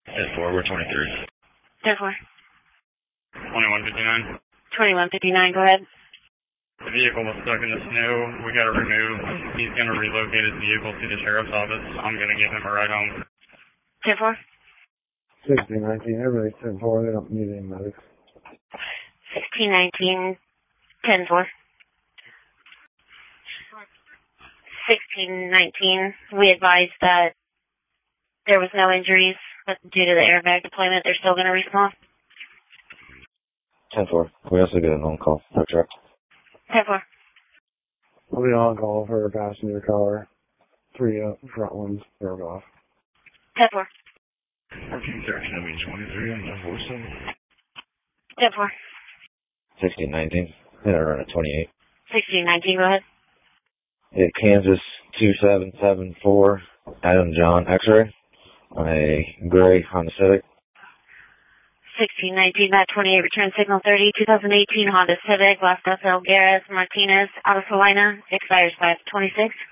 10-4, we're 23. 10-4. 2159. 2159, go ahead. The vehicle was stuck in the snow. We got to remove. He's going to relocate his vehicle to the sheriff's office. I'm going to give him a ride home. 10-4. 1619, everybody's 10-4, they don't need any medics. 1619, 10-4. 1619, we advised that there was no injuries, but due to the airbag deployment, they're still going to respond. 10-4, we also get an on-call for truck. 10-4. I'll be on call for a passenger car. 3 up, front ones drove off. 10-4. 1413, I mean 23 on 10-4. 10-4. 1619, and I run at 28. 1619, go ahead. Yeah, Kansas 2774, Adam John X-ray on a gray Honda Civic. 1619, that 28, return signal 30, 2018 Honda Civic, Las Dos Elgueras, Martinez, out of Salina, expires 526.